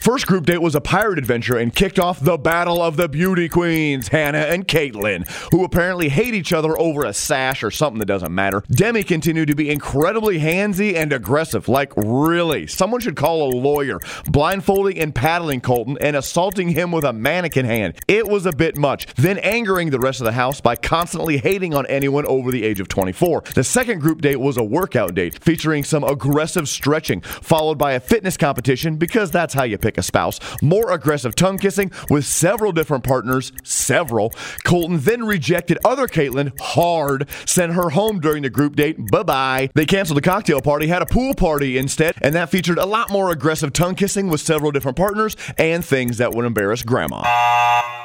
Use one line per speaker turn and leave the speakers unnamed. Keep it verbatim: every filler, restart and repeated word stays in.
First group date was a pirate adventure and kicked off the battle of the beauty queens, Hannah and Caitlyn, who apparently hate each other over a sash or something that doesn't matter. Demi continued to be incredibly handsy and aggressive. Like, really, someone should call a lawyer, blindfolding and paddling Colton and assaulting him with a mannequin hand. It was a bit much. Then angering the rest of the house by constantly hating on anyone over the age of twenty-four. The second group date was a workout date featuring some aggressive stretching, followed by a fitness competition because that's how you pick a spouse. More aggressive tongue kissing with several different partners, several. Colton then rejected other Caitlyn hard, sent her home during the group date, bye-bye. They canceled the cocktail party, had a pool party instead, and that featured a lot more aggressive tongue kissing with several different partners and things that would embarrass grandma.